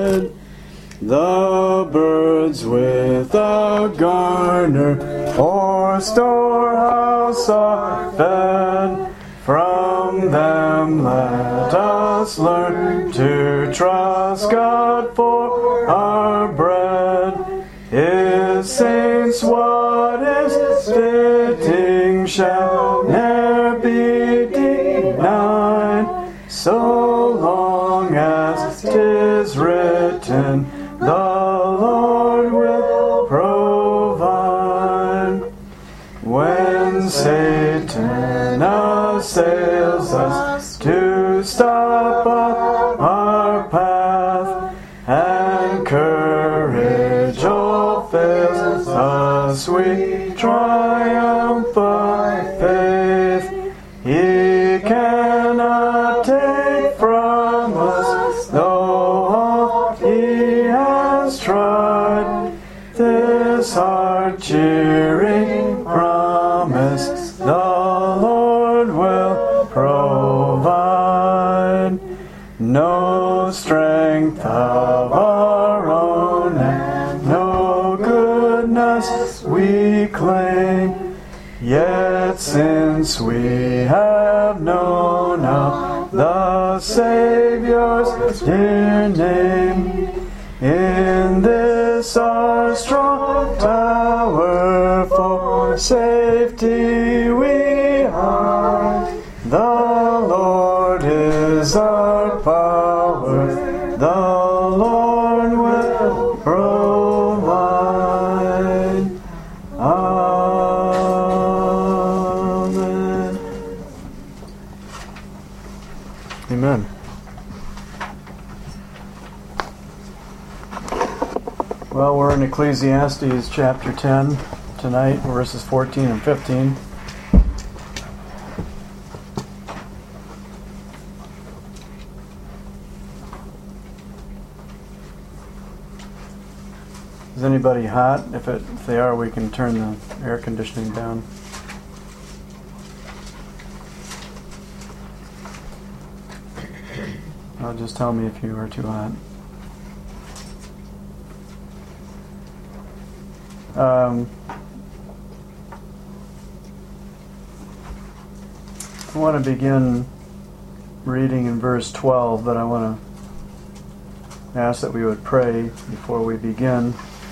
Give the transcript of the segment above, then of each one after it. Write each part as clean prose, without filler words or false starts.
bread. The birds without garner or storehouse are fed. From them let us learn to trust God for our bread. His saints what is fitting shall ne'er be denied, so long as 'tis written, the Lord will provide. When Satan assails us to stop up our path, and courage all fails us, we triumph by faith. He cannot take from us, though all he has tried. This heart-cheering promise, the Lord will provide. No strength of our own and no goodness we claim, yet since we have known of the Savior's dear name, in this our strong tower for safety we hide. The Lord is our power, the Lord will provide. Amen. Amen. Well, we're in Ecclesiastes chapter 10 tonight, verses 14 and 15. Is anybody hot? If they are, we can turn the air conditioning down. Just tell me if you are too hot. I want to begin reading in verse 12, but I want to ask that we would pray before we begin.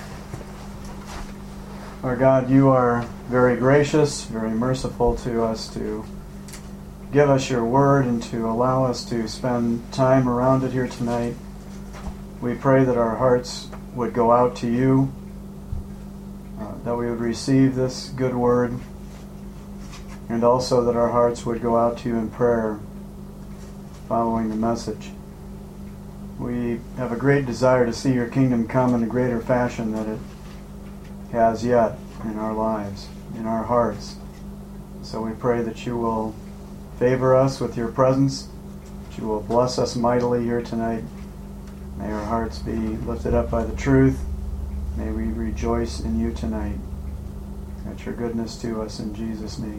Our God, you are very gracious, very merciful to us, to give us your word and to allow us to spend time around it here tonight. We pray that our hearts would go out to you, that we would receive this good word, and also that our hearts would go out to you in prayer following the message. We have a great desire to see your kingdom come in a greater fashion than it has yet in our lives, in our hearts. So we pray that you will favor us with your presence, that you will bless us mightily here tonight. May our hearts be lifted up by the truth. May we rejoice in you tonight. Grant your goodness to us in Jesus' name.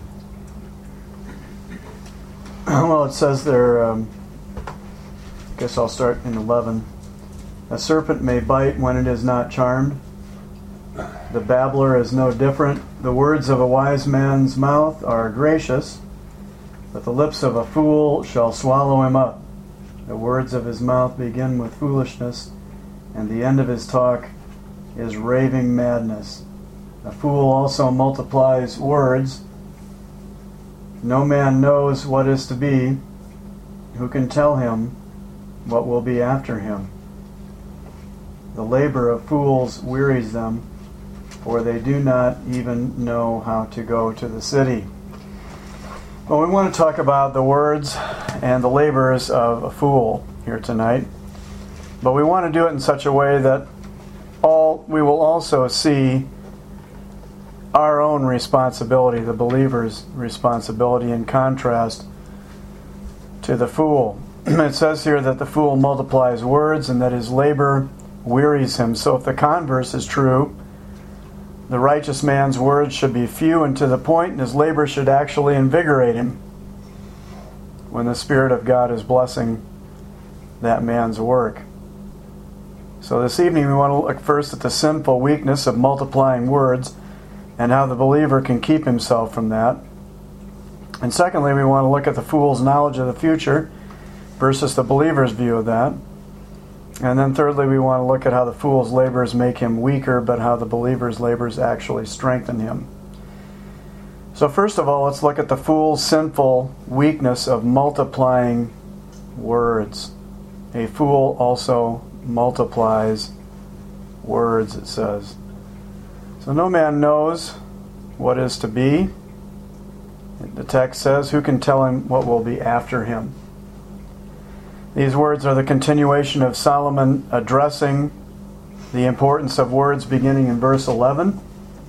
Amen. Well, it says there, I guess I'll start in 11. A serpent may bite when it is not charmed. The babbler is no different. The words of a wise man's mouth are gracious, but the lips of a fool shall swallow him up. The words of his mouth begin with foolishness, and the end of his talk is raving madness. A fool also multiplies words. No man knows what is to be. Who can tell him what will be after him? The labor of fools wearies them, for they do not even know how to go to the city. Well, we want to talk about the words and the labors of a fool here tonight. But we want to do it in such a way that we will also see our own responsibility, the believer's responsibility, in contrast to the fool. It says here that the fool multiplies words and that his labor wearies him. So if the converse is true, the righteous man's words should be few and to the point, and his labor should actually invigorate him when the Spirit of God is blessing that man's work. So this evening we want to look first at the sinful weakness of multiplying words and how the believer can keep himself from that. And secondly, we want to look at the fool's knowledge of the future versus the believer's view of that. And then thirdly, we want to look at how the fool's labors make him weaker, but how the believer's labors actually strengthen him. So first of all, let's look at the fool's sinful weakness of multiplying words. A fool also multiplies words, it says. So no man knows what is to be. The text says, who can tell him what will be after him? These words are the continuation of Solomon addressing the importance of words beginning in verse 11.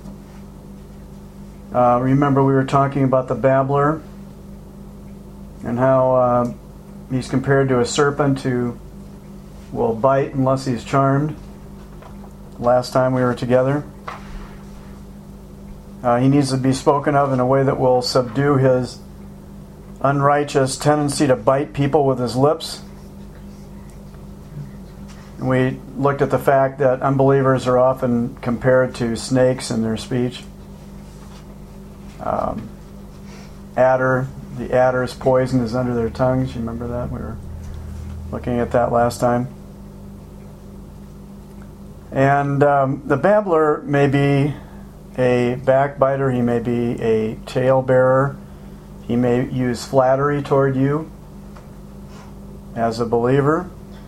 Remember we were talking about the babbler and how he's compared to a serpent who will bite unless he's charmed. Last time we were together. He needs to be spoken of in a way that will subdue his unrighteous tendency to bite people with his lips. And we looked at the fact that unbelievers are often compared to snakes in their speech. The adder's poison is under their tongues. You remember that? We were looking at that last time. And the babbler may be a backbiter, he may be a talebearer, he may use flattery toward you as a believer,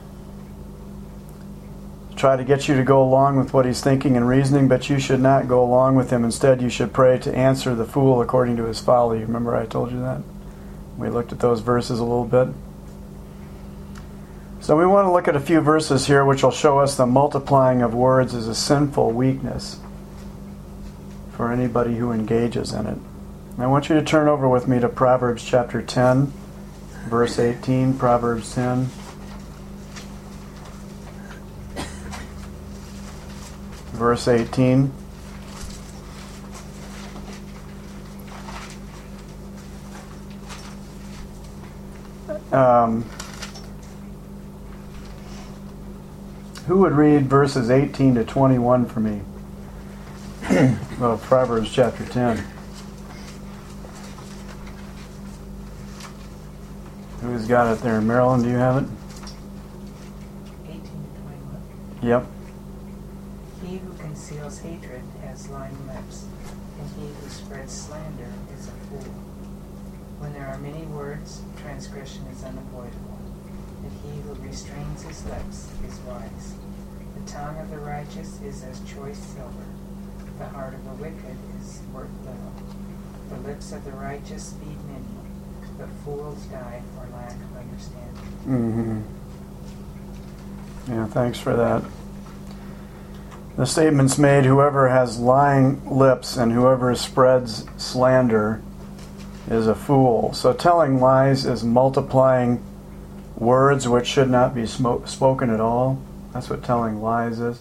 try to get you to go along with what he's thinking and reasoning, but you should not go along with him. Instead, you should pray to answer the fool according to his folly. Remember I told you that? We looked at those verses a little bit. So we want to look at a few verses here which will show us the multiplying of words is a sinful weakness for anybody who engages in it. I want you to turn over with me to Proverbs chapter 10, verse 18. Proverbs 10. Verse 18. Who would read verses 18 to 21 for me? Well, Proverbs chapter 10. Who's got it there? Marilyn, do you have it? 18 to 21. Yep. He who conceals hatred has lying lips, and he who spreads slander is a fool. When there are many words, transgression is unavoidable, but he who restrains his lips is wise. The tongue of the righteous is as choice silver. The heart of the wicked is worth little. The lips of the righteous speak many, but fools die for lack of understanding. Yeah, thanks for that. The statement's made, whoever has lying lips and whoever spreads slander is a fool. So telling lies is multiplying words which should not be spoken at all. That's what telling lies is.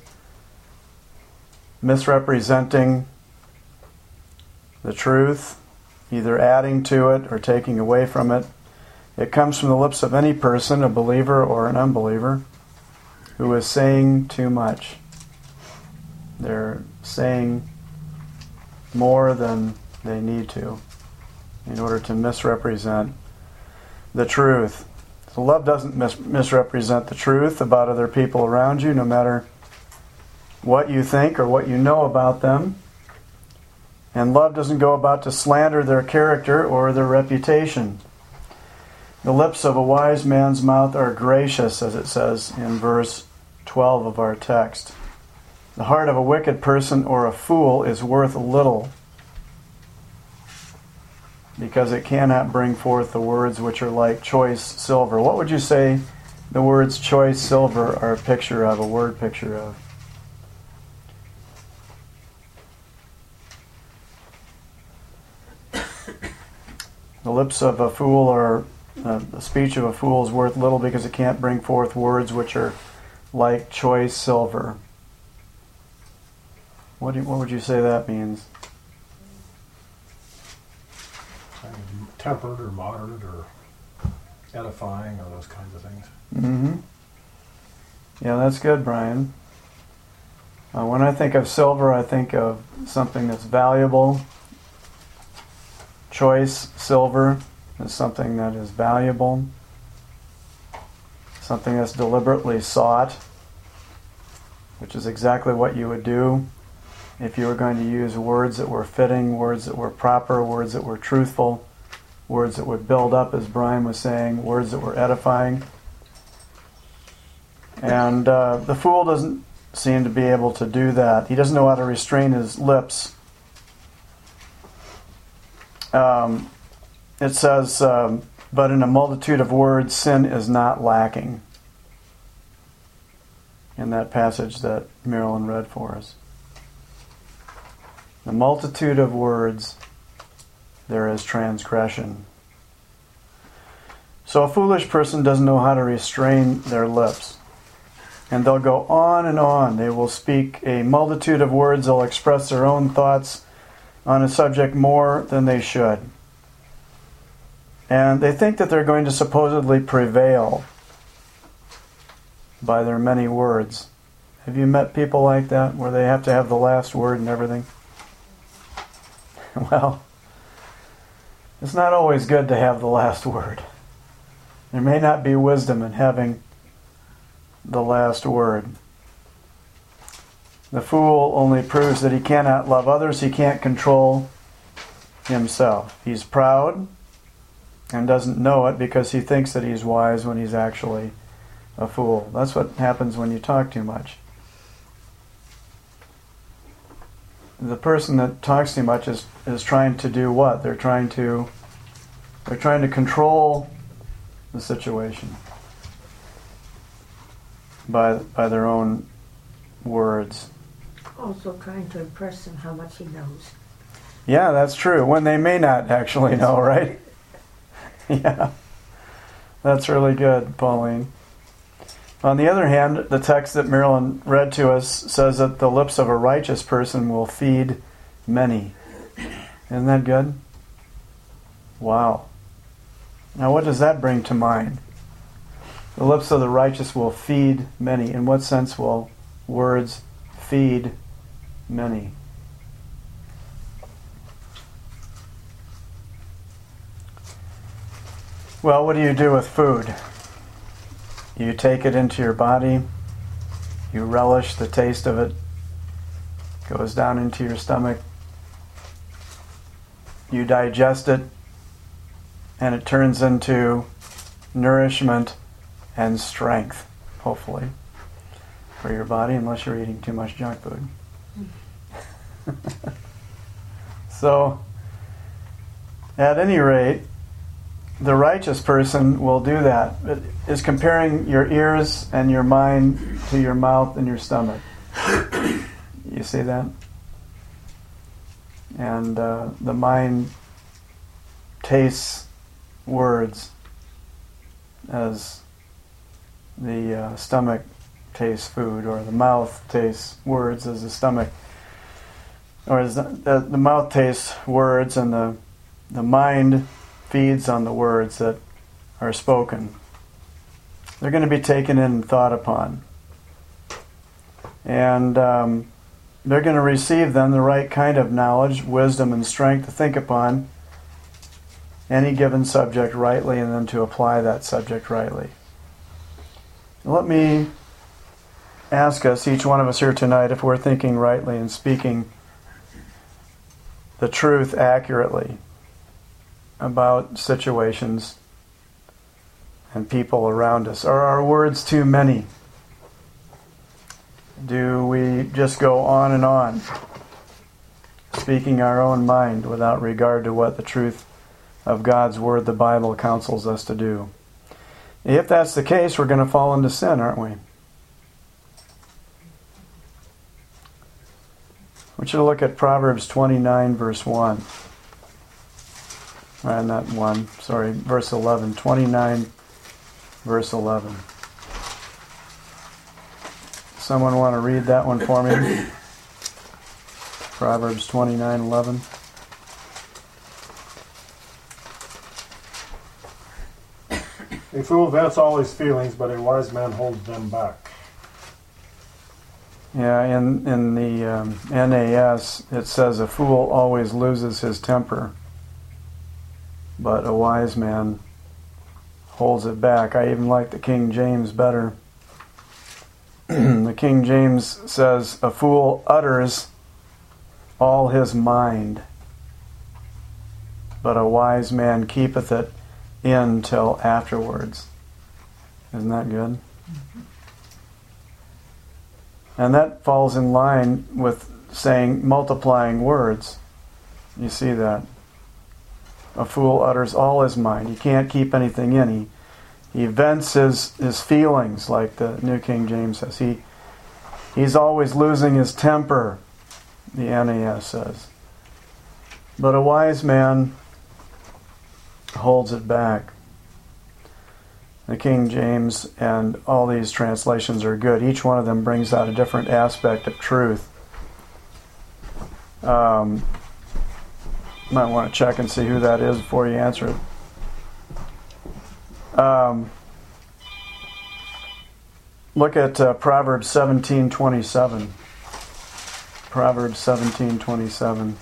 Misrepresenting the truth, either adding to it or taking away from it. It comes from the lips of any person, a believer or an unbeliever, who is saying too much. They're saying more than they need to in order to misrepresent the truth. So love doesn't misrepresent the truth about other people around you, no matter what you think or what you know about them. And love doesn't go about to slander their character or their reputation. The lips of a wise man's mouth are gracious, as it says in verse 12 of our text. The heart of a wicked person or a fool is worth little, because it cannot bring forth the words which are like choice silver. What would you say the words choice silver are a picture of, a word picture of? The lips of a fool, or the speech of a fool, is worth little because it can't bring forth words which are like choice silver. What would you say that means? Tempered or moderate or edifying or those kinds of things. Yeah, that's good, Brian. When I think of silver, I think of something that's valuable. Choice silver is something that is valuable, something that's deliberately sought, which is exactly what you would do if you were going to use words that were fitting, words that were proper, words that were truthful, words that would build up, as Brian was saying, words that were edifying. And the fool doesn't seem to be able to do that. He doesn't know how to restrain his lips. It says, but in a multitude of words, sin is not lacking. In that passage that Marilyn read for us. The multitude of words, there is transgression. So a foolish person doesn't know how to restrain their lips. And they'll go on and on. They will speak a multitude of words. They'll express their own thoughts on a subject more than they should. And they think that they're going to supposedly prevail by their many words. Have you met people like that, where they have to have the last word and everything? Well, it's not always good to have the last word. There may not be wisdom in having the last word. The fool only proves that he cannot love others, he can't control himself. He's proud and doesn't know it because he thinks that he's wise when he's actually a fool. That's what happens when you talk too much. The person that talks too much is trying to do what? They're trying to control the situation by their own words. Also trying to impress him how much he knows. Yeah, that's true. When they may not actually know, right? Yeah. That's really good, Pauline. On the other hand, the text that Marilyn read to us says that the lips of a righteous person will feed many. Isn't that good? Wow. Now what does that bring to mind? The lips of the righteous will feed many. In what sense will words feed many? Well, what do you do with food? You take it into your body, you relish the taste of it, goes down into your stomach, you digest it, and it turns into nourishment and strength, hopefully, for your body, unless you're eating too much junk food. So, at any rate, the righteous person will do that. It is comparing your ears and your mind to your mouth and your stomach. You see that? And the mind tastes words as the stomach tastes food, or the mouth tastes words as the stomach, or as the mouth tastes words and the mind feeds on the words that are spoken. They're going to be taken in and thought upon. And they're going to receive then the right kind of knowledge, wisdom, and strength to think upon any given subject rightly, and then to apply that subject rightly. Let me ask us, each one of us here tonight, if we're thinking rightly and speaking the truth accurately about situations and people around us. Are our words too many? Do we just go on and on, speaking our own mind without regard to what the truth of God's Word, the Bible, counsels us to do? If that's the case, we're going to fall into sin, aren't we? I want you to look at Proverbs 29, verse 1. Not 1, sorry, verse 11. 29, verse 11. Someone want to read that one for me? Proverbs 29, 11. A fool vents all his feelings, but a wise man holds them back. Yeah, in the NAS it says a fool always loses his temper, but a wise man holds it back. I even like the King James better. The King James says, a fool utters all his mind, but a wise man keepeth it in till afterwards. Isn't that good? And that falls in line with saying, multiplying words. You see that? A fool utters all his mind. He can't keep anything in. He vents his feelings, like the New King James says. He's always losing his temper, the NAS says. But a wise man holds it back. The King James and all these translations are good. Each one of them brings out a different aspect of truth. Might want to check and see who that is before you answer it. Look at Proverbs 17:27. Proverbs 17:27.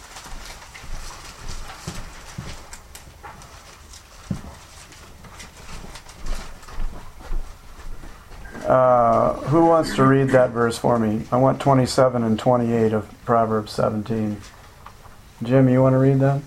Who wants to read that verse for me? I want 27 and 28 of Proverbs 17. Jim, you want to read that?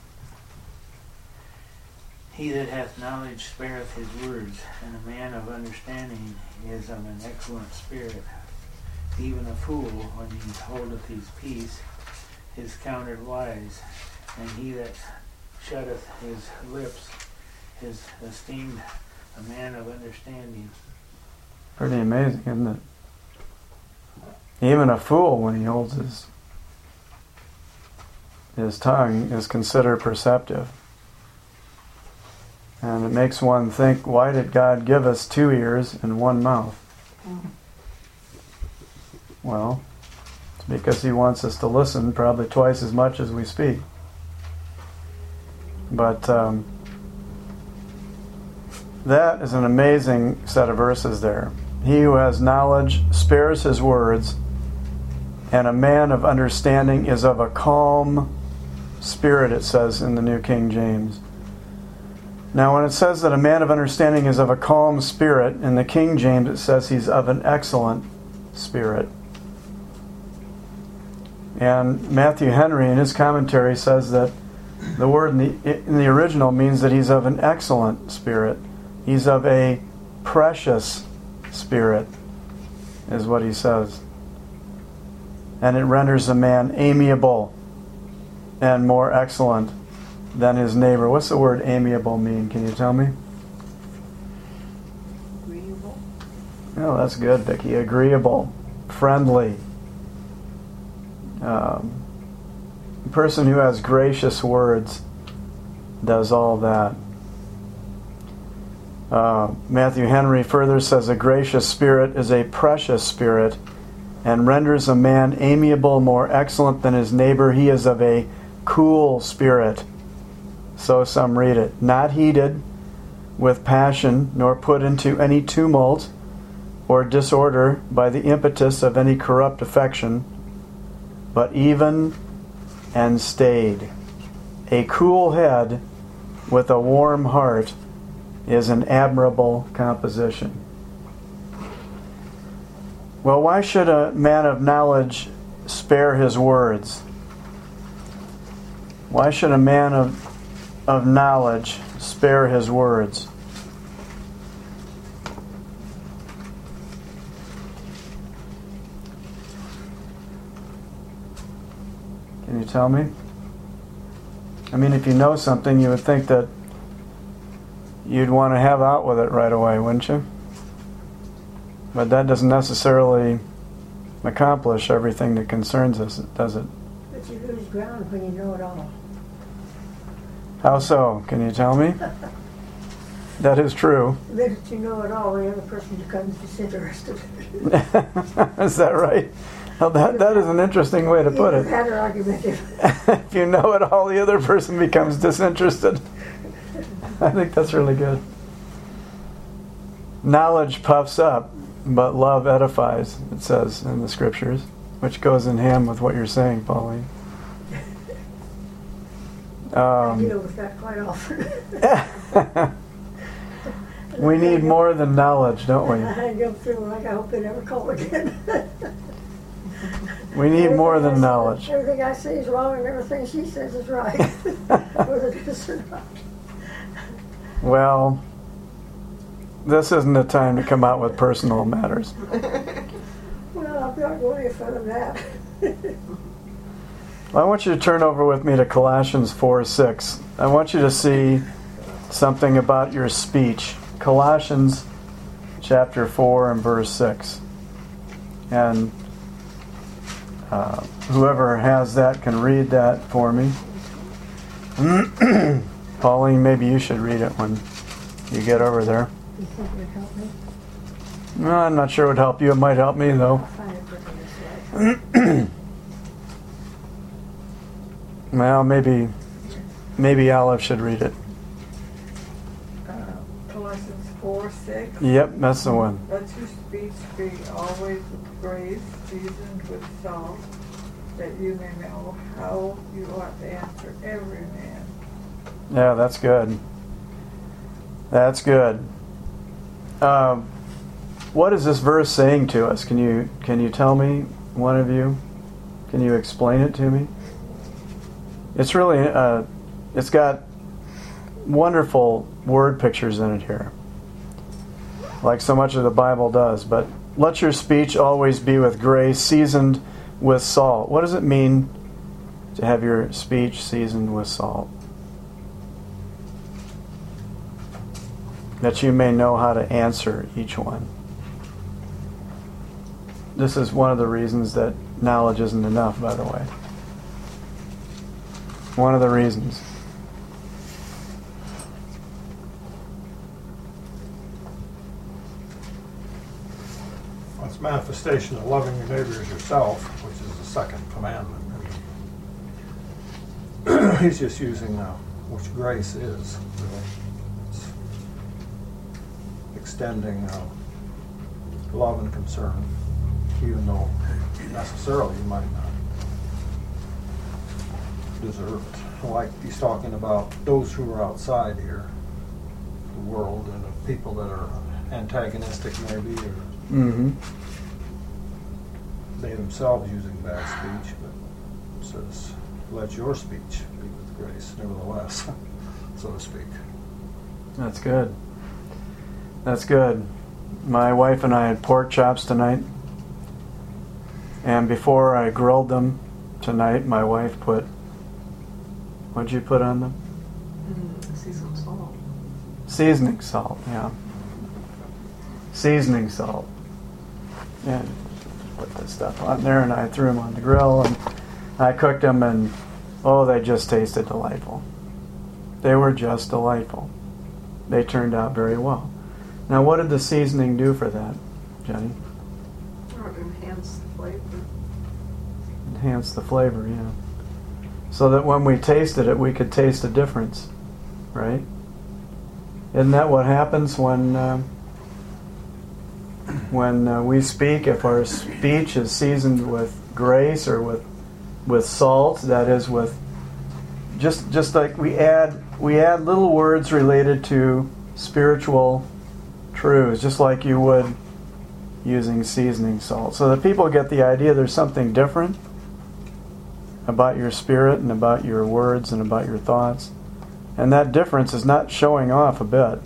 He that hath knowledge spareth his words, and a man of understanding is of an excellent spirit. Even a fool, when he holdeth his peace, is counted wise, and he that shutteth his lips is esteemed a man of understanding. Pretty amazing, isn't it? Even a fool, when he holds his tongue, is considered perceptive. And it makes one think, why did God give us 2 ears and 1 mouth? Well, it's because he wants us to listen probably twice as much as we speak. But that is an amazing set of verses there. He who has knowledge spares his words, and a man of understanding is of a calm spirit, it says in the New King James. Now, when it says that a man of understanding is of a calm spirit, in the King James it says he's of an excellent spirit. And Matthew Henry, in his commentary, says that the word in the original means that he's of an excellent spirit. He's of a precious spirit, is what he says. And it renders a man amiable and more excellent than his neighbor. What's the word amiable mean? Can you tell me? Agreeable. Oh, that's good, Vicki. Agreeable, friendly. A person who has gracious words does all that. Matthew Henry further says, a gracious spirit is a precious spirit and renders a man amiable, more excellent than his neighbor. He is of a cool spirit. So some read it. Not heated with passion, nor put into any tumult or disorder by the impetus of any corrupt affection, but even and stayed. A cool head with a warm heart is an admirable composition. Well, why should a man of knowledge spare his words? Why should a man of knowledge spare his words? Can you tell me? I mean, if you know something, you would think that you'd want to have out with it right away, wouldn't you? But that doesn't necessarily accomplish everything that concerns us, does it? But you lose ground when you know it all. How so? Can you tell me? That is true. The minute you know it all, the other person becomes disinterested. Is that right? Well, that is an interesting way to put it. Had an argument. If you know it all, the other person becomes disinterested. I think that's really good. Knowledge puffs up, but love edifies, it says in the scriptures, which goes in hand with what you're saying, Pauline. I deal with that quite often. We need more than knowledge, don't we? I go through like I hope they never call again. We need more than knowledge. Everything I say is wrong and everything she says is right. Whether it is or not. Well, this isn't the time to come out with personal matters. Well, I'm not going any further than that. I want you to turn over with me to Colossians 4:6. I want you to see something about your speech. Colossians chapter 4 and verse 6. And whoever has that can read that for me. Pauline, maybe you should read it when you get over there. You think it would help me? No, I'm not sure it would help you. It might help me, though. I'll find it quickly this way. Well, maybe Olive should read it. Colossians 4:6. Yep, that's the one. Let your speech be always with grace, seasoned with salt, that you may know how you ought to answer every man. Yeah, that's good. That's good. What is this verse saying to us? Can you tell me, one of you? Can you explain it to me? It's really, it's got wonderful word pictures in it here, like so much of the Bible does. But let your speech always be with grace, seasoned with salt. What does it mean to have your speech seasoned with salt? That you may know how to answer each one. This is one of the reasons that knowledge isn't enough, by the way. One of the reasons. Well, it's manifestation of loving your neighbor as yourself, which is the second commandment. And he's just using which grace is, really. It's extending love and concern, even though necessarily you might not deserve it. Like he's talking about those who are outside here, the world, and the people that are antagonistic maybe, or Mm-hmm. they themselves using bad speech, but it says, let your speech be with grace, nevertheless, so to speak. That's good. That's good. My wife and I had pork chops tonight, and before I grilled them tonight, my wife put, what'd you put on them? Seasoned salt. Seasoning salt, yeah. Seasoning salt. And put this stuff on there, and I threw them on the grill, and I cooked them, and they just tasted delightful. They were just delightful. They turned out very well. Now, what did the seasoning do for that, Jenny? Enhance the flavor. Enhance the flavor, yeah. So that when we tasted it, we could taste the difference, right? Isn't that what happens when we speak? If our speech is seasoned with grace or with salt, that is, with just like we add little words related to spiritual truths, just like you would using seasoning salt, so that people get the idea there's something different about your spirit and about your words and about your thoughts. And that difference is not showing off a bit.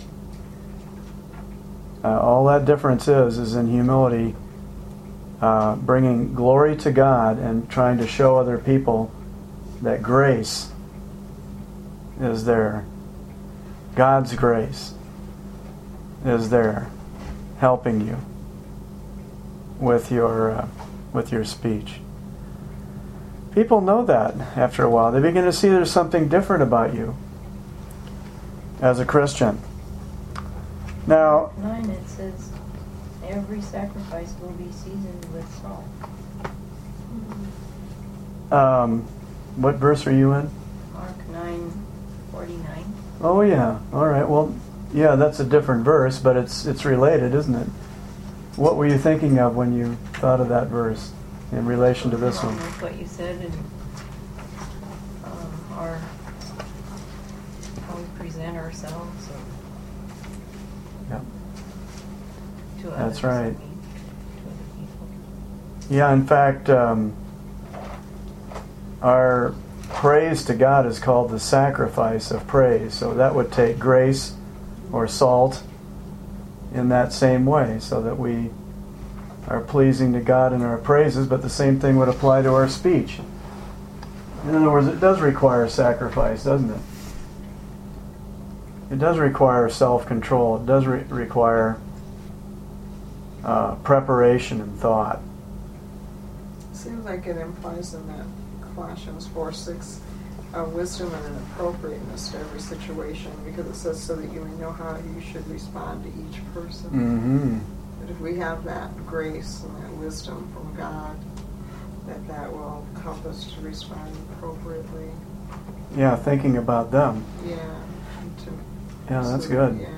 All that difference is in humility, bringing glory to God and trying to show other people that grace is there. God's grace is there, helping you with your speech. People know that after a while. They begin to see there's something different about you as a Christian. Now, 9 it says, every sacrifice will be seasoned with salt. what verse are you in? Mark 9:49. Oh yeah. All right. Well, yeah, that's a different verse, but it's related, isn't it? What were you thinking of when you thought of that verse in relation to this one? With what you said and our how we present ourselves Yep. to others. That's right. I mean, to other people. Yeah, in fact, our praise to God is called the sacrifice of praise. So that would take grace or salt in that same way, so that we are pleasing to God in our praises, but the same thing would apply to our speech. In other words, it does require sacrifice, doesn't it? It does require self-control. It does require preparation and thought. Seems like it implies in that Colossians 4:6 wisdom and an appropriateness to every situation, because it says so that you may know how you should respond to each person. Mm-hmm. But if we have that grace and that wisdom from God, that will help us to respond appropriately. Yeah, thinking about them. Yeah. Yeah, that's good. Yeah.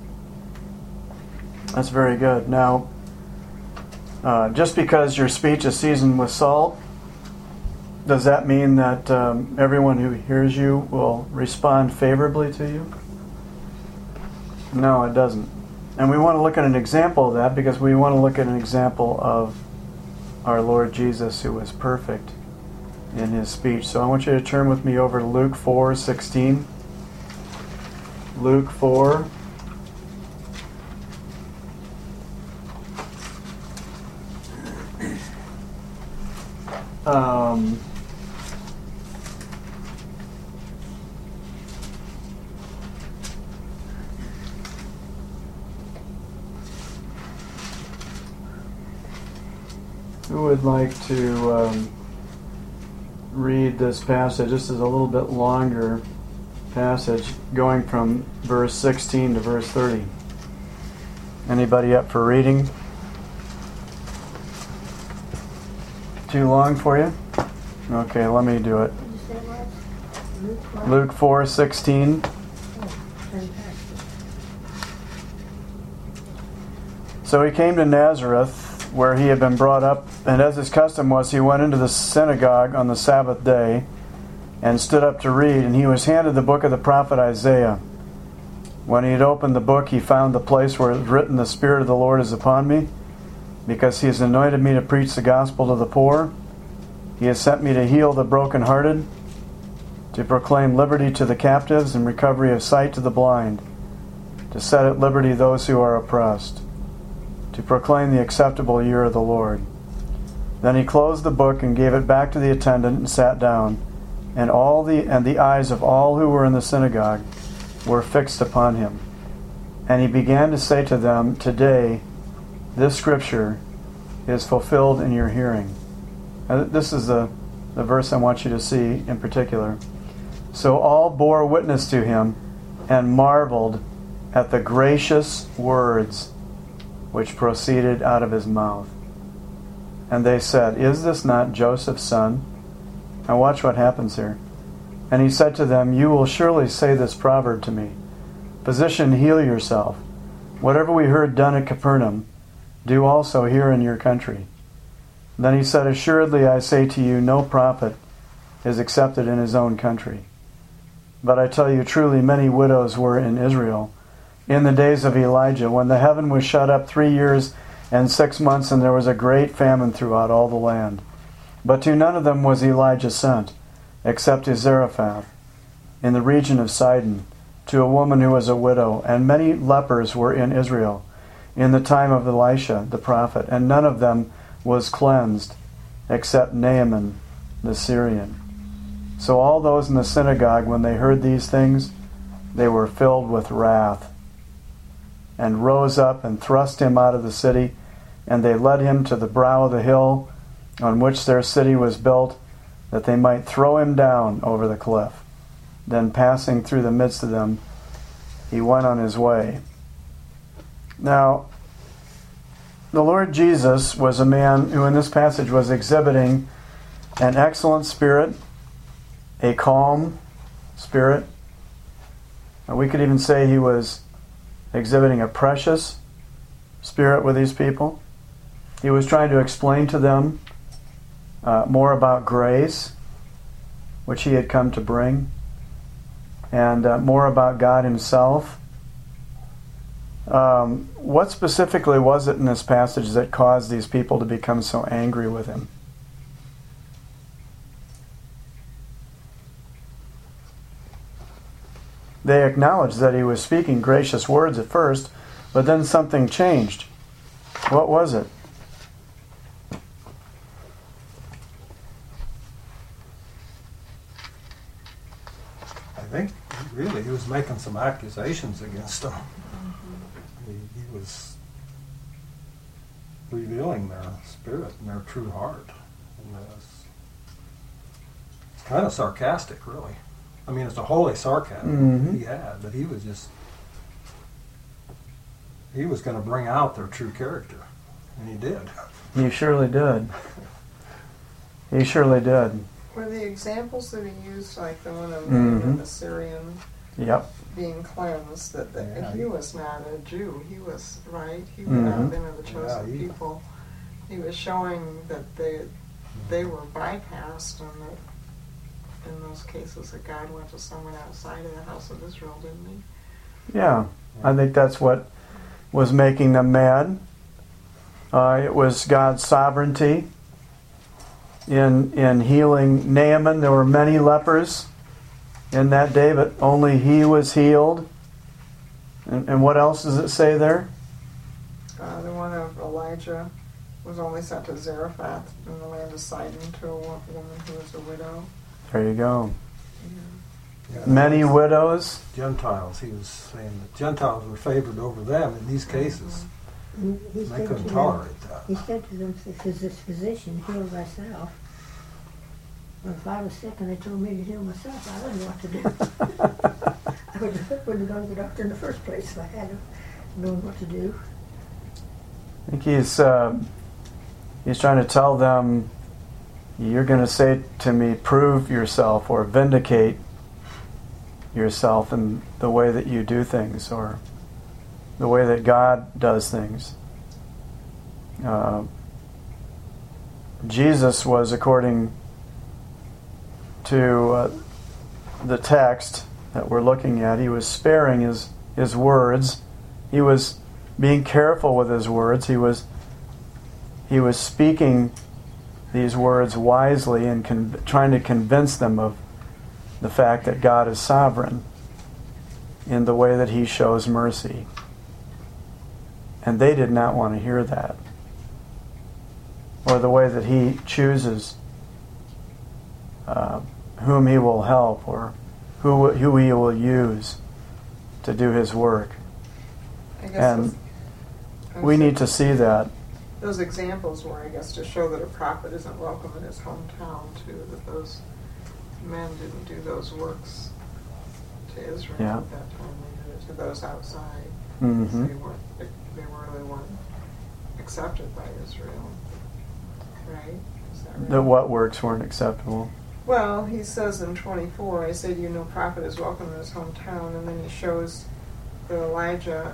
That's very good. Now, just because your speech is seasoned with salt, does that mean that everyone who hears you will respond favorably to you? No, it doesn't. And we want to look at an example of that, because we want to look at an example of our Lord Jesus, who was perfect in his speech. So I want you to turn with me over to Luke 4:16. Luke 4. Who would like to read this passage? This is a little bit longer passage, going from verse 16 to verse 30. Anybody up for reading? Too long for you? Okay, let me do it. Did you say what? Luke 4:16. Oh, fantastic. So he came to Nazareth, where he had been brought up, and as his custom was, he went into the synagogue on the Sabbath day and stood up to read, and he was handed the book of the prophet Isaiah. When he had opened the book, he found the place where it was written, "The Spirit of the Lord is upon me, because he has anointed me to preach the gospel to the poor. He has sent me to heal the brokenhearted, to proclaim liberty to the captives and recovery of sight to the blind, to set at liberty those who are oppressed, to proclaim the acceptable year of the Lord." Then he closed the book and gave it back to the attendant and sat down, and the eyes of all who were in the synagogue were fixed upon him. And he began to say to them, "Today this scripture is fulfilled in your hearing." This is the verse I want you to see in particular. So all bore witness to him and marveled at the gracious words which proceeded out of his mouth. And they said, "Is this not Joseph's son?" Now watch what happens here. And he said to them, "You will surely say this proverb to me, 'Physician, heal yourself. Whatever we heard done at Capernaum, do also here in your country.' Then he said, 'Assuredly I say to you, no prophet is accepted in his own country. But I tell you truly, many widows were in Israel in the days of Elijah, when the heaven was shut up 3 years and 6 months, and there was a great famine throughout all the land. But to none of them was Elijah sent, except to Zarephath, in the region of Sidon, to a woman who was a widow. And many lepers were in Israel in the time of Elisha the prophet, and none of them was cleansed, except Naaman the Syrian. So all those in the synagogue, when they heard these things, they were filled with wrath, and rose up and thrust him out of the city, and they led him to the brow of the hill on which their city was built, that they might throw him down over the cliff. Then passing through the midst of them, he went on his way. Now, the Lord Jesus was a man who in this passage was exhibiting an excellent spirit, a calm spirit. And we could even say he was exhibiting a precious Spirit with these people. He was trying to explain to them more about grace, which he had come to bring, and more about God himself. What specifically was it in this passage that caused these people to become so angry with him? They acknowledged that he was speaking gracious words at first, but then something changed. What was it? I think really he was making some accusations against them. He was revealing their spirit and their true heart. And it's kind of sarcastic, really. I mean, it's a holy sarcasm he had, but he was going to bring out their true character, and he did. He surely did. He surely did. Were the examples that he used, like the one of Naaman the Syrian Yep. being cleansed, that Yeah, he was not a Jew, he was, right? He would not have been of the chosen people. He was showing that they were bypassed, and that in those cases that God went to someone outside of the house of Israel, didn't he? Yeah. I think that's what was making them mad. It was God's sovereignty in healing Naaman. There were many lepers in that day, but only he was healed. And what else does it say there? The one of Elijah was only sent to Zarephath in the land of Sidon to a woman who was a widow. There you go. Yeah, Many widows. Gentiles. He was saying that Gentiles were favored over them in these cases. And he They said couldn't to tolerate them, that. he said to them, physician, heal thyself. Well, if I was sick and they told me to heal myself, I wouldn't know what to do. I wouldn't have gone to the doctor in the first place if I had known what to do. I think he's trying to tell them, you're going to say to me, prove yourself or vindicate yourself in the way that you do things or the way that God does things. Jesus was, according to the text that we're looking at, he was sparing his words. He was being careful with his words. He was speaking these words wisely and trying to convince them of the fact that God is sovereign in the way that he shows mercy. And they did not want to hear that. Or the way that he chooses whom he will help or who he will use to do his work. I guess And we need to see that. those examples were, I guess, to show that a prophet isn't welcome in his hometown, too, that those men didn't do those works to Israel Yeah. at that time. They did it to those outside. Mhm. They really weren't accepted by Israel. Right? Is that right? That what works weren't acceptable. Well, he says in 24, I say to you, no prophet is welcome in his hometown, and then he shows that Elijah,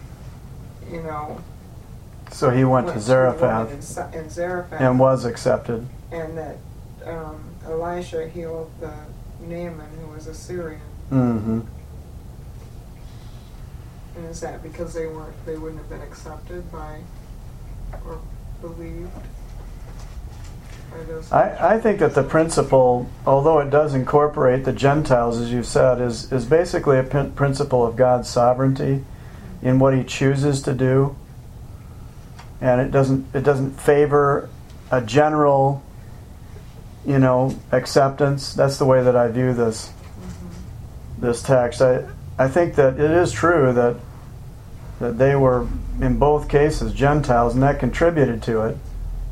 So he went to the Zarephath woman in Zarephath, and was accepted. and that Elisha healed the Naaman, who was a Syrian. Mm-hmm. And is that because they wouldn't have been accepted by or believed by those? I think that the principle, although it does incorporate the Gentiles, as you said, is basically a principle of God's sovereignty in what he chooses to do. And it doesn't favor a general, acceptance. That's the way that I view this text. I think that it is true that they were, in both cases, Gentiles, and that contributed to it.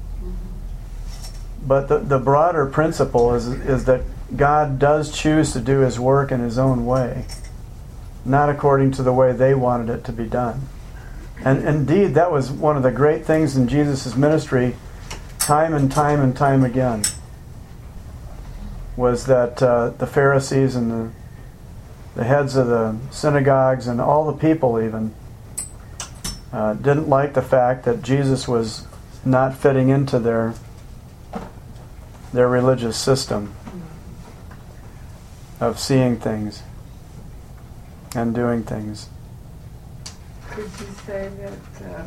But the broader principle is that God does choose to do his work in his own way, not according to the way they wanted it to be done. And indeed, that was one of the great things in Jesus' ministry, time and time and time again, was that the Pharisees and the heads of the synagogues and all the people even didn't like the fact that Jesus was not fitting into their religious system of seeing things and doing things. Could you say that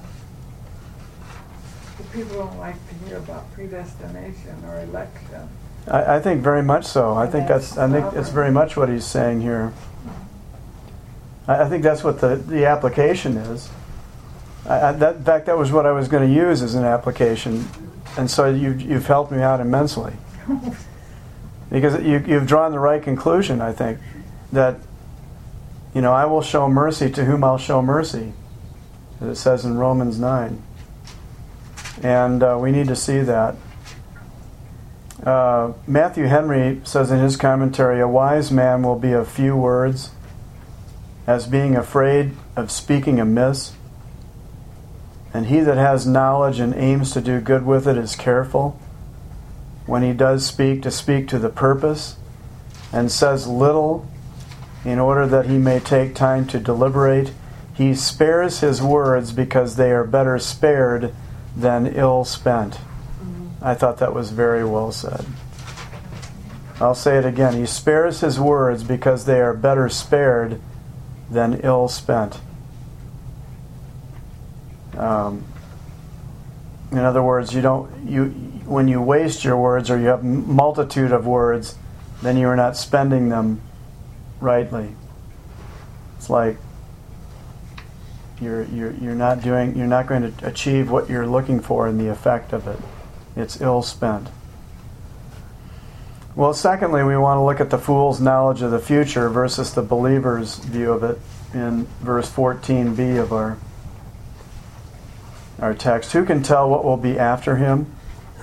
the people don't like to hear about predestination or election? I think very much so. I think it's very much what he's saying here. I think that's what the application is. In fact, that was what I was going to use as an application, and so you've helped me out immensely. Because you've drawn the right conclusion, I think, that, I will show mercy to whom I'll show mercy, as it says in Romans 9. And we need to see that. Matthew Henry says in his commentary, a wise man will be of few words, as being afraid of speaking amiss. And he that has knowledge and aims to do good with it is careful, when he does speak, to speak to the purpose, and says little in order that he may take time to deliberate. He spares his words because they are better spared than ill spent. I thought that was very well said. I'll say it again. He spares his words because they are better spared than ill spent. In other words, when you waste your words or you have multitude of words, then you are not spending them rightly. It's like you're not going to achieve what you're looking for in the effect of it. It's ill spent. Well, secondly, we want to look at the fool's knowledge of the future versus the believer's view of it in verse 14b of our text. Who can tell what will be after him?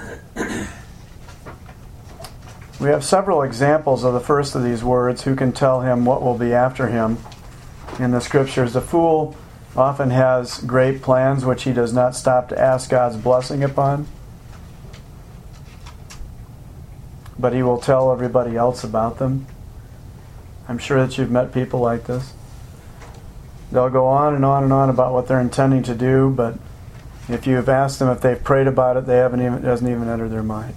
We have several examples of the first of these words, who can tell him what will be after him, in the scriptures. The fool often has great plans which he does not stop to ask God's blessing upon, but he will tell everybody else about them. I'm sure that you've met people like this. They'll go on and on and on about what they're intending to do, but if you've asked them if they've prayed about it, it doesn't even enter their mind.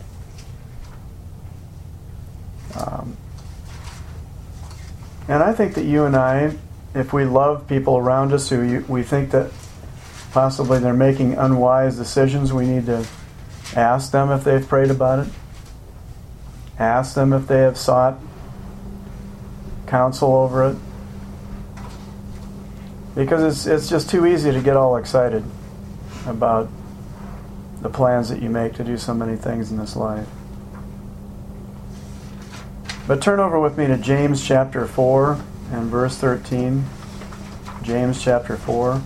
And I think that you and I, if we love people around us who we think that possibly they're making unwise decisions, we need to ask them if they've prayed about it. Ask them if they have sought counsel over it. Because it's just too easy to get all excited about the plans that you make to do so many things in this life. But turn over with me to James chapter 4 and verse 13. James chapter 4.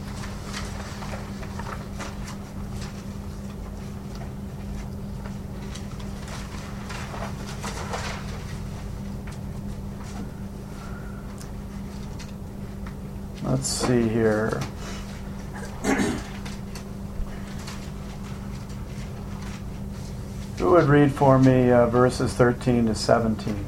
Let's see here. Who would read for me verses 13 to 17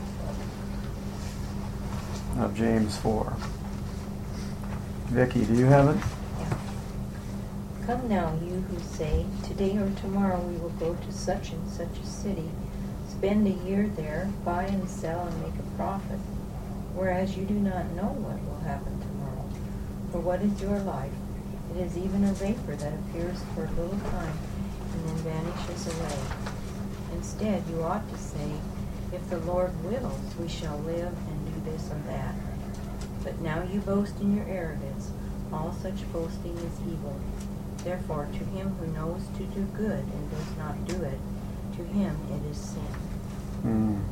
of James 4? Vicki, do you have it? Come now, you who say, today or tomorrow we will go to such and such a city, spend a year there, buy and sell and make a profit, whereas you do not know what will happen tomorrow. For what is your life? It is even a vapor that appears for a little time and then vanishes away. Instead, you ought to say, if the Lord wills, we shall live and do this and that. But now you boast in your arrogance. All such boasting is evil. Therefore, to him who knows to do good and does not do it, to him it is sin.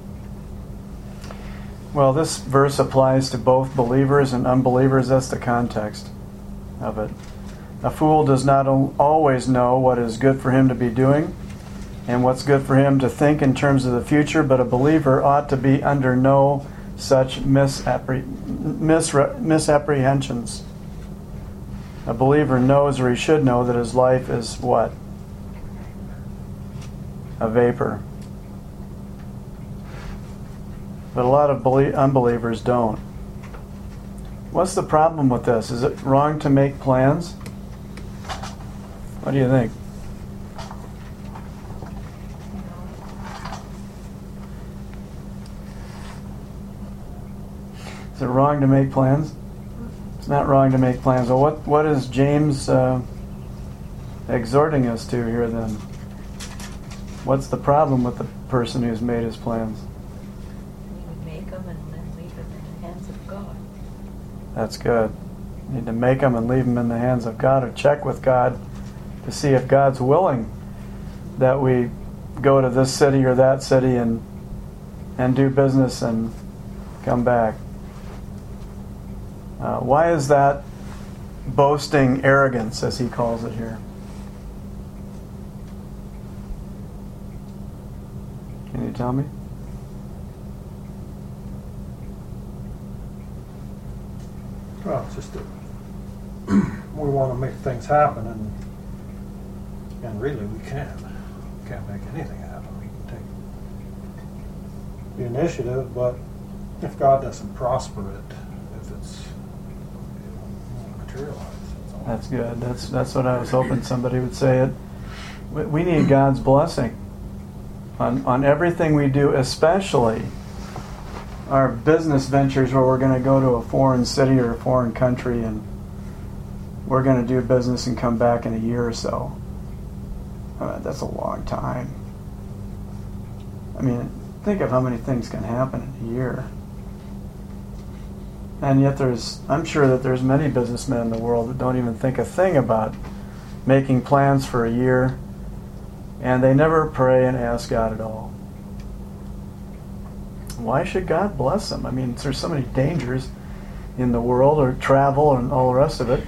Well, this verse applies to both believers and unbelievers. That's the context of it. A fool does not always know what is good for him to be doing and what's good for him to think in terms of the future, but a believer ought to be under no such misapprehensions. A believer knows, or he should know, that his life is what? A vapor. But a lot of unbelievers don't. What's the problem with this? Is it wrong to make plans? What do you think? Is it wrong to make plans? It's not wrong to make plans. Well, what is James exhorting us to here then? What's the problem with the person who's made his plans? You would make them and then leave them in the hands of God. That's good. You need to make them and leave them in the hands of God, or check with God to see if God's willing that we go to this city or that city and do business and come back. Why is that boasting arrogance, as he calls it here? Can you tell me? Well, it's just that we want to make things happen, and really we can't. We can't make anything happen. We can take the initiative, but if God doesn't prosper it, if it's won't materialize. That's good. That's what I was hoping somebody would say. It. We need God's blessing on everything we do, especially our business ventures where we're going to go to a foreign city or a foreign country and we're going to do business and come back in a year or so. That's a long time. I mean, think of how many things can happen in a year. And yet I'm sure that there's many businessmen in the world that don't even think a thing about making plans for a year, and they never pray and ask God at all. Why should God bless them? I mean, there's so many dangers in the world, or travel and all the rest of it.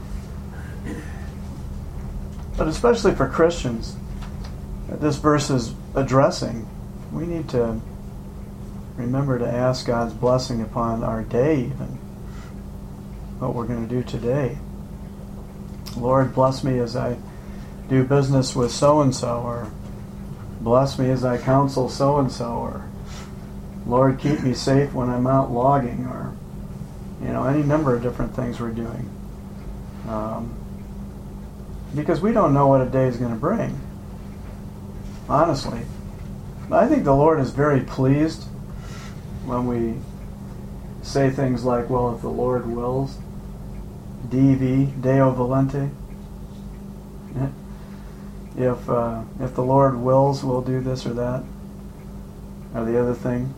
But especially for Christians, that this verse is addressing, we need to remember to ask God's blessing upon our day, even what we're going to do today. Lord, bless me as I do business with so-and-so, or bless me as I counsel so-and-so, or Lord, keep me safe when I'm out logging, or any number of different things we're doing. Because we don't know what a day is going to bring. Honestly. I think the Lord is very pleased when we say things like, well, if the Lord wills, DV, Deo Volente. If the Lord wills, we'll do this or that, or the other thing.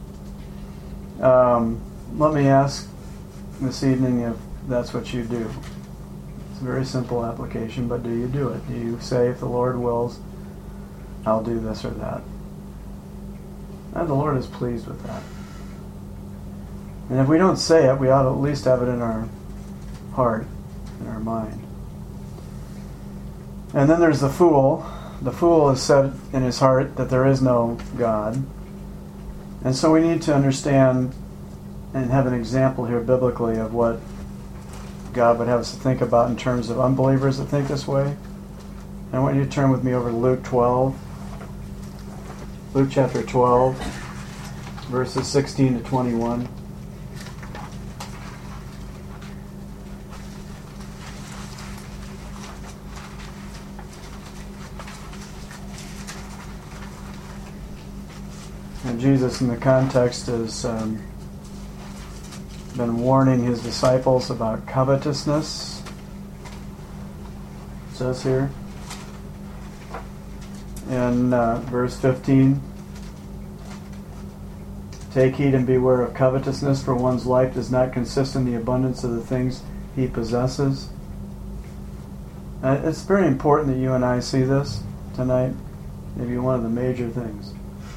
Let me ask this evening if that's what you do. It's a very simple application, but do you do it? Do you say, if the Lord wills, I'll do this or that? And the Lord is pleased with that. And if we don't say it, we ought to at least have it in our heart, in our mind. And then there's the fool. The fool has said in his heart that there is no God. And so we need to understand and have an example here biblically of what God would have us to think about in terms of unbelievers that think this way. And I want you to turn with me over to Luke 12. Luke chapter 12, verses 16 to 21. And Jesus, in the context, has been warning his disciples about covetousness. It says here in verse 15, take heed and beware of covetousness, for one's life does not consist in the abundance of the things he possesses. It's very important that you and I see this tonight. Maybe one of the major things.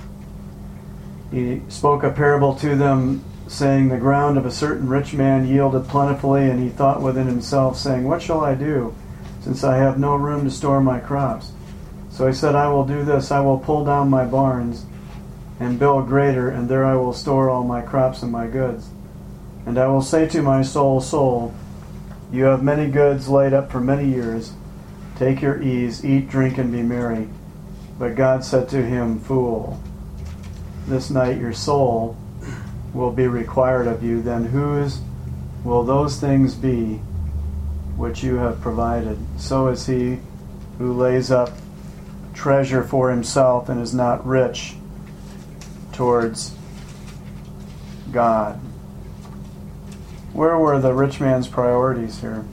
He spoke a parable to them, saying, the ground of a certain rich man yielded plentifully, and he thought within himself, saying, what shall I do, since I have no room to store my crops? So he said, I will do this, I will pull down my barns and build greater, and there I will store all my crops and my goods. And I will say to my soul, soul, you have many goods laid up for many years. Take your ease, eat, drink, and be merry. But God said to him, fool, this night your soul will be required of you. Then whose will those things be which you have provided? So is he who lays up treasure for himself and is not rich towards God. Where were the rich man's priorities here?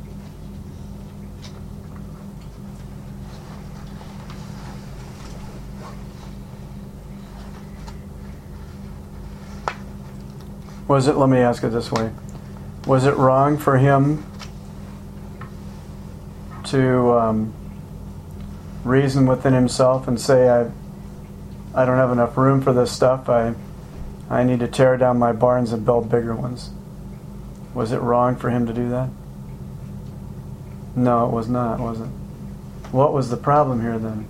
Was it, let me ask it this way, was it wrong for him to reason within himself and say, I don't have enough room for this stuff, I need to tear down my barns and build bigger ones? Was it wrong for him to do that? No, it was not, was it? What was the problem here then?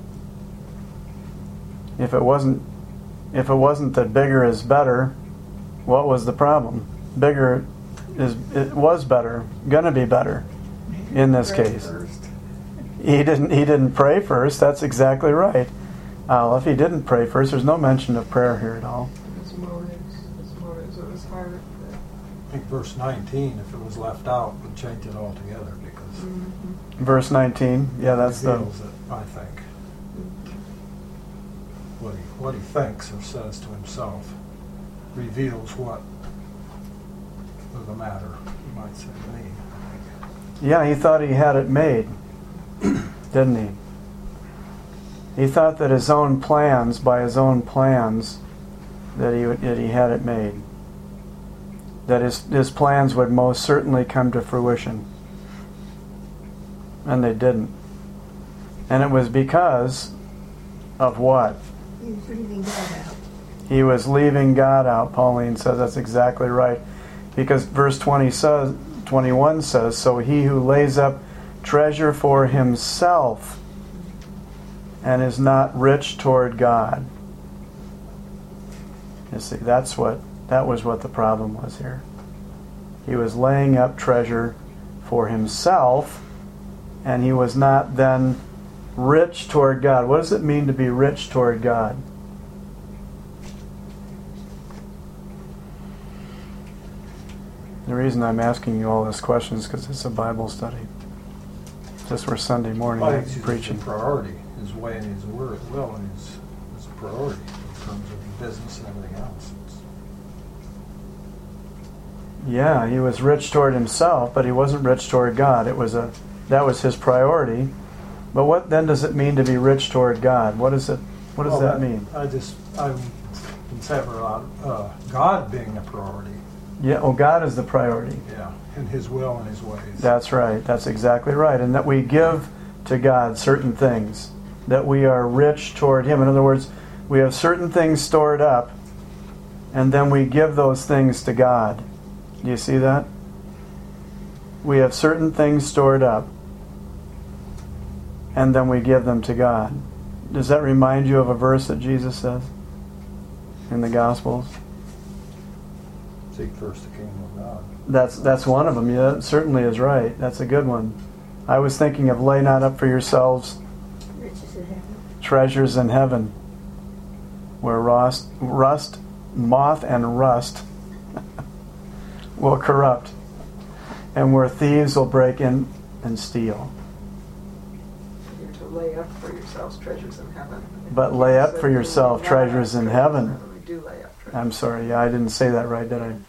If it wasn't that bigger is better, what was the problem? Bigger was better, gonna be better in this case. First. He didn't pray first. That's exactly right. If he didn't pray first, there's no mention of prayer here at all. His motives of his heart. I think verse 19, if it was left out, would change it altogether because Verse 19, yeah, that's it the. reveals it, I think. What he thinks or says to himself reveals what was the matter, you might say to me. Yeah, he thought he had it made, didn't he? He thought that his own plans, by his own plans, that he had it made. That his plans would most certainly come to fruition. And they didn't. And it was because of what? He was leaving God out. He was leaving God out. Pauline says that's exactly right. Because verse 21 says, so he who lays up treasure for himself and is not rich toward God. You see, that was what the problem was here. He was laying up treasure for himself, and he was not then rich toward God. What does it mean to be rich toward God? The reason I'm asking you all these questions is because it's a Bible study. Just for Sunday morning I think it's preaching. his priority, his way and his will and his priority in terms of business and everything else. Yeah, he was rich toward himself, but he wasn't rich toward God. That was his priority. But what then does it mean to be rich toward God? What does that mean? I'm in favor of God being the priority. Yeah, God is the priority. Yeah, and his will and his ways. That's right. That's exactly right. And that we give to God certain things. That we are rich toward him. In other words, we have certain things stored up, and then we give those things to God. Do you see that? We have certain things stored up, and then we give them to God. Does that remind you of a verse that Jesus says in the Gospels? Seek first the kingdom of God. That's one of them. Yeah, that certainly is right. That's a good one. I was thinking of lay not up for yourselves Riches in heaven. treasures in heaven, where rust, moth and rust will corrupt, and where thieves will break in and steal. You're to lay up for yourselves treasures in heaven. But lay up for yourself treasures in heaven. We do lay up treasures. I'm sorry, yeah, I didn't say that right, did I?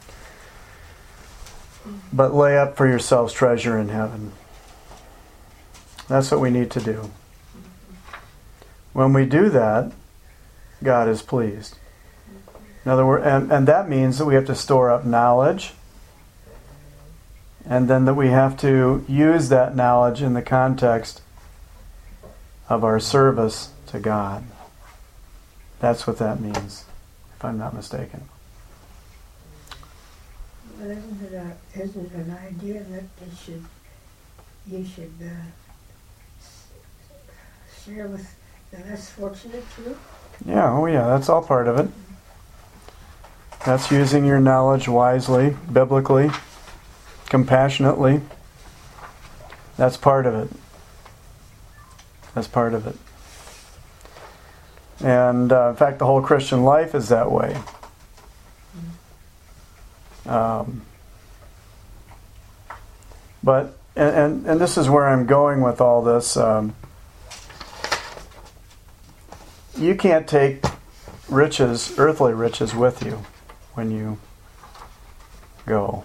But lay up for yourselves treasure in heaven. That's what we need to do. When we do that, God is pleased. In other words, and that means that we have to store up knowledge, and then that we have to use that knowledge in the context of our service to God. That's what that means, if I'm not mistaken. Well, isn't it an idea that you should share with the less fortunate too? Yeah, oh yeah, that's all part of it. That's using your knowledge wisely, biblically, compassionately. That's part of it. That's part of it. And in fact, the whole Christian life is that way. But and this is where I'm going with all this. you can't take riches, earthly riches, with you when you go.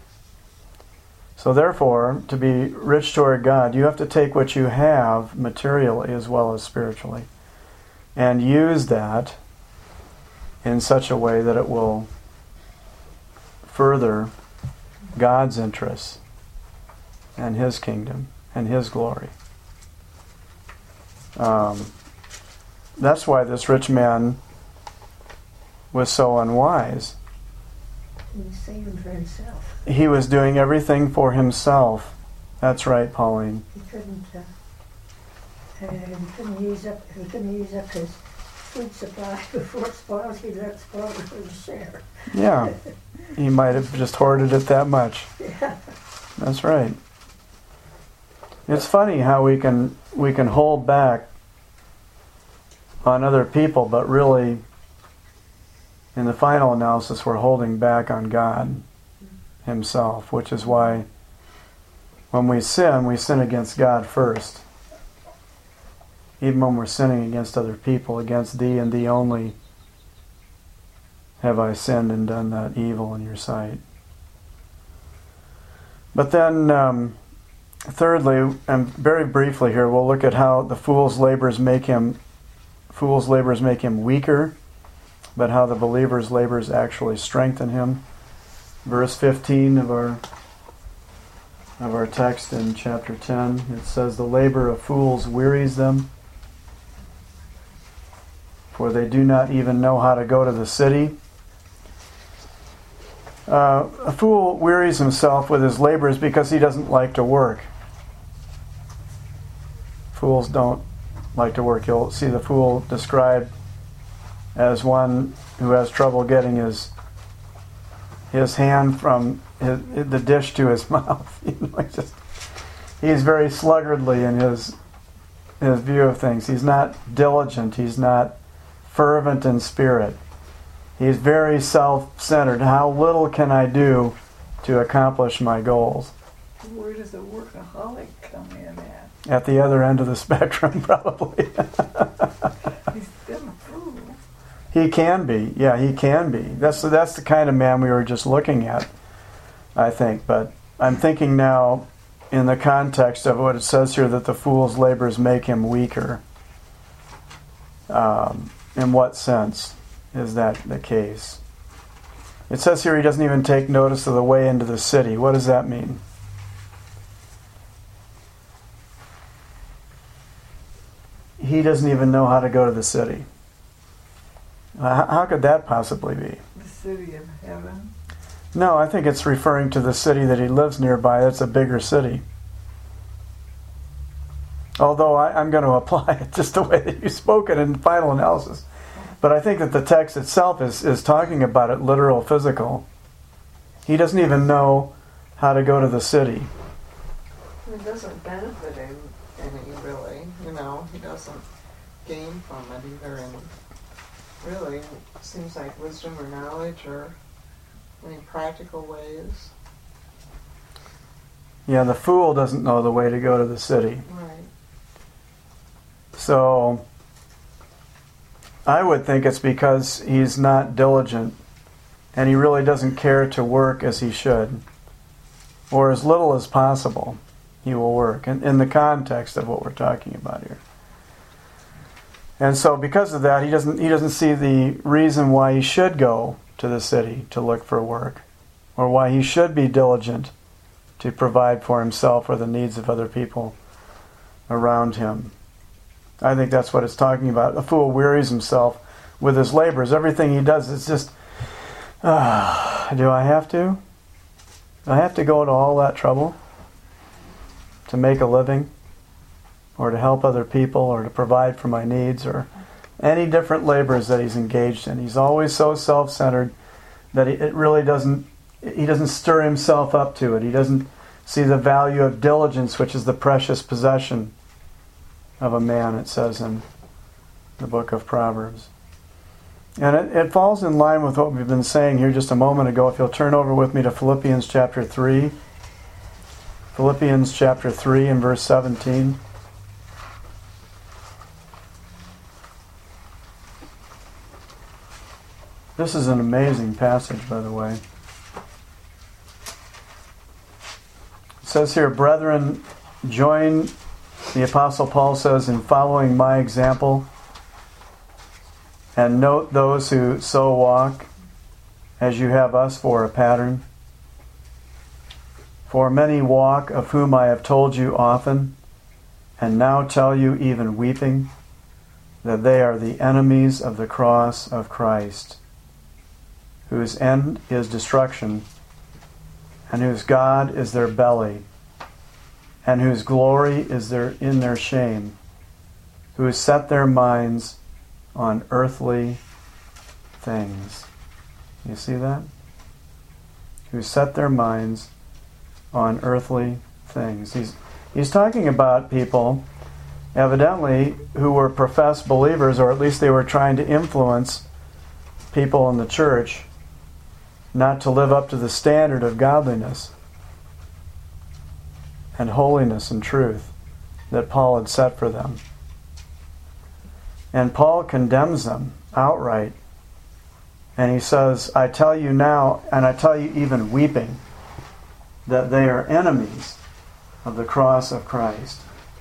So therefore, to be rich toward God, you have to take what you have materially as well as spiritually and use that in such a way that it will further God's interests and His kingdom and His glory. That's why this rich man was so unwise. He was saving for himself. He was doing everything for himself. That's right, Pauline. He couldn't use up his food supply before it spoils. He let it spoil before the share. Yeah. He might have just hoarded it that much. Yeah. That's right. It's funny how we can hold back on other people, but really, in the final analysis, we're holding back on God Himself, which is why when we sin against God first. Even when we're sinning against other people, against Thee and Thee only have I sinned and done that evil in Your sight. But then, thirdly, and very briefly here, we'll look at how the fool's labors make him weaker, but how the believer's labors actually strengthen him. Verse 15 of our text in chapter 10, it says, "The labor of fools wearies them, for they do not even know how to go to the city." A fool wearies himself with his labors because he doesn't like to work. Fools don't like to work. You'll see the fool described as one who has trouble getting his hand from the dish to his mouth. He's very sluggardly in his view of things. He's not diligent. He's not fervent in spirit. He's very self-centered. How little can I do to accomplish my goals? Where does a workaholic come in at? At the other end of the spectrum, probably. He's still a fool. He can be. Yeah, he can be. That's the kind of man we were just looking at, I think. But I'm thinking now in the context of what it says here, that the fool's labors make him weaker. In what sense is that the case? It says here he doesn't even take notice of the way into the city. What does that mean? He doesn't even know how to go to the city. How could that possibly be? The city of heaven. No, I think it's referring to the city that he lives nearby. That's a bigger city. Although I'm going to apply it just the way that you spoke it in final analysis. But I think that the text itself is talking about it literal, physical. He doesn't even know how to go to the city. It doesn't benefit him any, really. He doesn't gain from it either. And really, it seems like wisdom or knowledge or any practical ways. Yeah, the fool doesn't know the way to go to the city. Right. So I would think it's because he's not diligent and he really doesn't care to work as he should, or as little as possible he will work in the context of what we're talking about here. And so because of that, he doesn't see the reason why he should go to the city to look for work, or why he should be diligent to provide for himself or the needs of other people around him. I think that's what it's talking about. A fool wearies himself with his labors. Everything he does is just, do I have to? Do I have to go to all that trouble to make a living, or to help other people, or to provide for my needs, or any different labors that he's engaged in? He's always so self-centered that he doesn't stir himself up to it. He doesn't see the value of diligence, which is the precious possession of a man, it says in the book of Proverbs. And it falls in line with what we've been saying here just a moment ago. If you'll turn over with me to Philippians chapter 3. Philippians chapter 3 and verse 17. This is an amazing passage, by the way. It says here, brethren, join, the Apostle Paul says, in following my example, and note those who so walk, as you have us for a pattern. For many walk, of whom I have told you often, and now tell you even weeping, that they are the enemies of the cross of Christ, whose end is destruction, and whose God is their belly, and whose glory is in their shame, who set their minds on earthly things. You see that? Who set their minds on earthly things. He's talking about people, evidently, who were professed believers, or at least they were trying to influence people in the church not to live up to the standard of godliness and holiness and truth that Paul had set for them. And Paul condemns them outright. And he says, I tell you now, and I tell you even weeping, that they are enemies of the cross of Christ,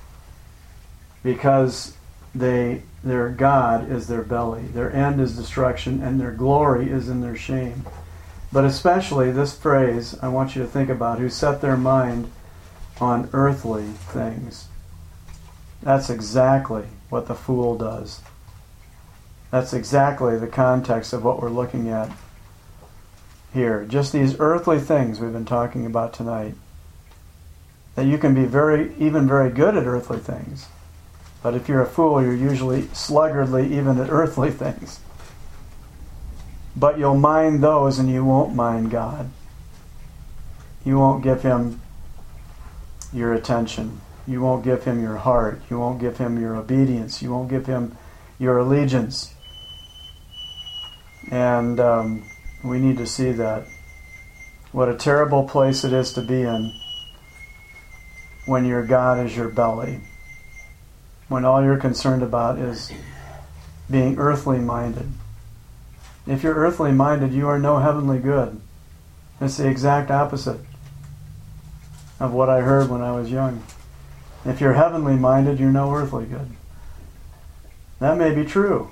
because their God is their belly, their end is destruction, and their glory is in their shame. But especially this phrase, I want you to think about, who set their mind on earthly things. That's exactly what the fool does. That's exactly the context of what we're looking at here. Just these earthly things we've been talking about tonight. That you can be even very good at earthly things. But if you're a fool, you're usually sluggardly even at earthly things. But you'll mind those and you won't mind God. You won't give Him your attention. You won't give Him your heart. You won't give Him your obedience. You won't give Him your allegiance. And we need to see that. What a terrible place it is to be in when your God is your belly. When all you're concerned about is being earthly minded. If you're earthly minded, you are no heavenly good. It's the exact opposite of what I heard when I was young. If you're heavenly minded, you're no earthly good. That may be true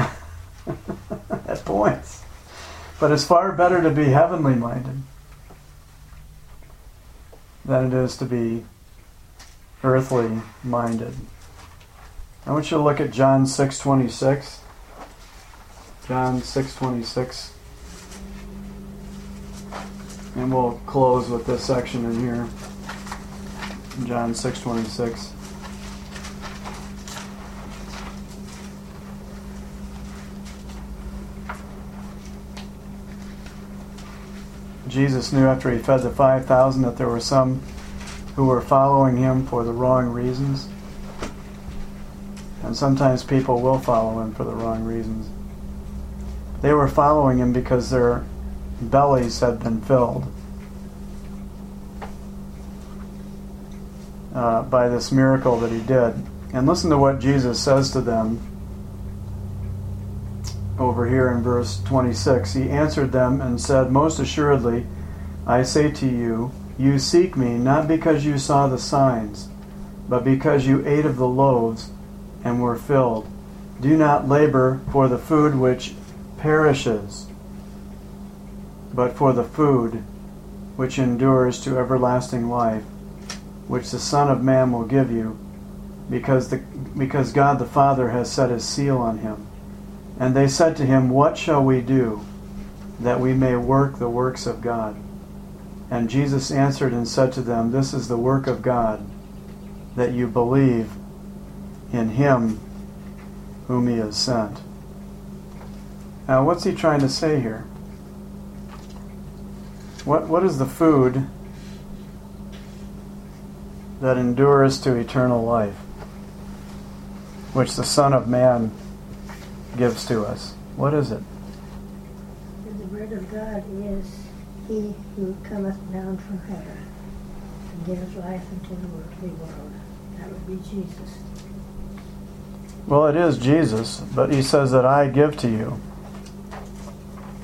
at points. But it's far better to be heavenly minded than it is to be earthly minded. I want you to look at John 6:26. John 6:26. And we'll close with this section in here. John 6:26. Jesus knew after He fed the 5,000 that there were some who were following Him for the wrong reasons. And sometimes people will follow Him for the wrong reasons. They were following Him because their bellies had been filled by this miracle that He did. And listen to what Jesus says to them over here in verse 26. He answered them and said, most assuredly, I say to you, you seek me not because you saw the signs, but because you ate of the loaves and were filled. Do not labor for the food which perishes, but for the food which endures to everlasting life, which the Son of Man will give you, because God the Father has set His seal on Him. And they said to Him, what shall we do that we may work the works of God? And Jesus answered and said to them, this is the work of God, that you believe in Him whom He has sent. Now, what's He trying to say here? What is the food that endures to eternal life, which the Son of Man gives to us? What is it? The Word of God is He who cometh down from heaven and giveth life unto the world. That would be Jesus. Well, it is Jesus, but He says that I give to you.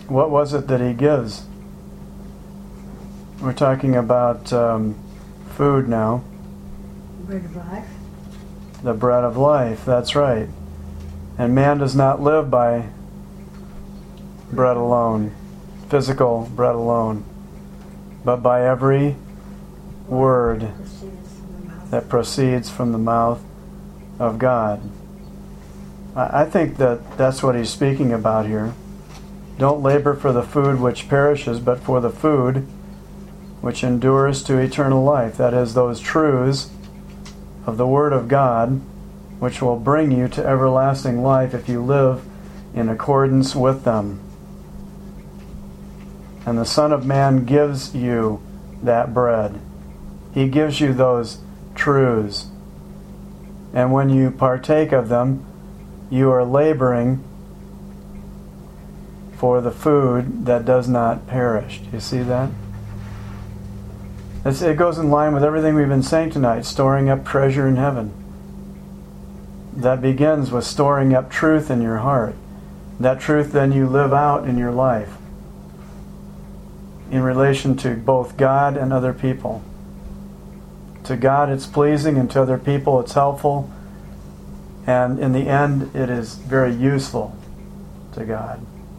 what was it that he gives? We're talking about food now. Bread of life. The bread of life, that's right. And man does not live by bread alone, physical bread alone, but by every word that proceeds from the mouth of God. I think that that's what he's speaking about here. Don't labor for the food which perishes, but for the food which endures to eternal life. That is, those truths of the Word of God, which will bring you to everlasting life if you live in accordance with them. And the Son of Man gives you that bread. He gives you those truths. And when you partake of them, you are laboring for the food that does not perish. Do you see that? It goes in line with everything we've been saying tonight, storing up treasure in heaven. That begins with storing up truth in your heart. That truth then you live out in your life in relation to both God and other people. To God it's pleasing, and to other people it's helpful, and in the end it is very useful to God.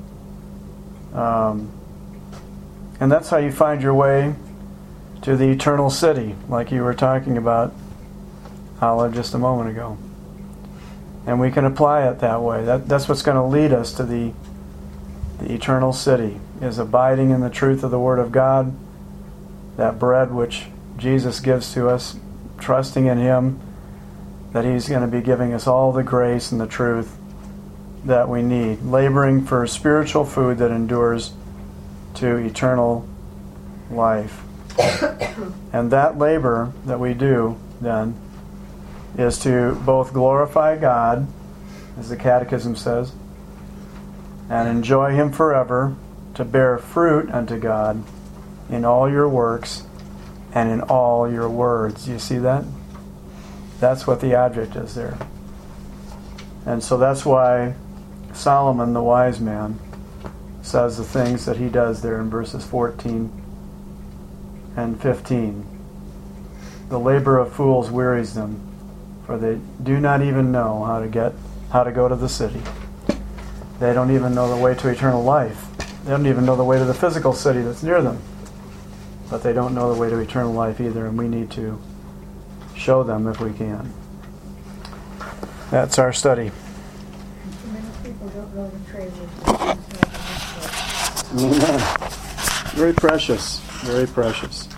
And that's how you find your way to the eternal city, like you were talking about, Hala, just a moment ago. And we can apply it that way. That's what's going to lead us to the eternal city, is abiding in the truth of the Word of God, that bread which Jesus gives to us, trusting in Him, that He's going to be giving us all the grace and the truth that we need, laboring for spiritual food that endures to eternal life. And that labor that we do, then, is to both glorify God, as the Catechism says, and enjoy Him forever, to bear fruit unto God in all your works and in all your words. You see that? That's what the object is there. And so that's why Solomon, the wise man, says the things that he does there in verses 14 and 15. The labor of fools wearies them, for they do not even know how to go to the city. They don't even know the way to eternal life. They don't even know the way to the physical city that's near them. But they don't know the way to eternal life either, and we need to show them if we can. That's our study. Too many people don't know the treasures. Amen. Very precious. Very precious.